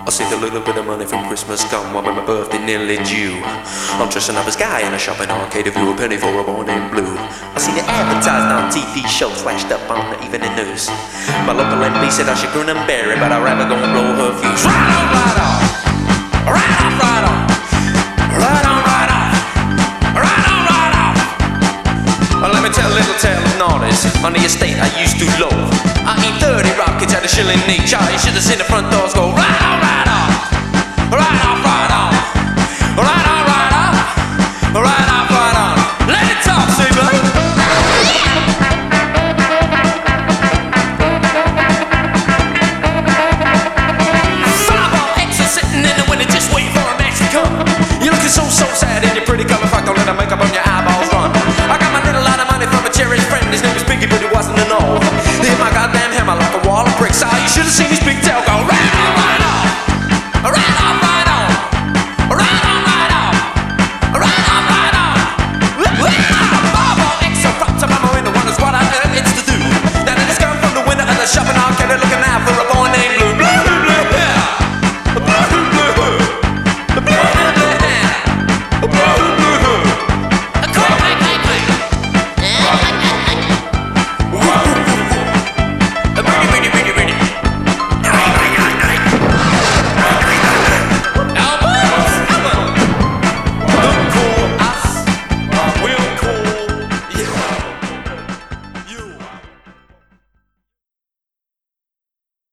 I saved a little bit of money from Christmas gone while my birthday nearly due. I'm dressing up as Guy in a shopping arcade if you a penny for a boy named Blue. I seen it advertised on TV shows flashed up on the evening news. My local MP said I should grin and bear it, but I'd rather go and blow her fuse. Right on, right on, right on, right on, right on, right on, right on, right on. Well, let me tell a little tale of naughties on the estate I used to love. I eat 30 rockets at a shilling each. Oh, you should have seen the front doors go right on, right on.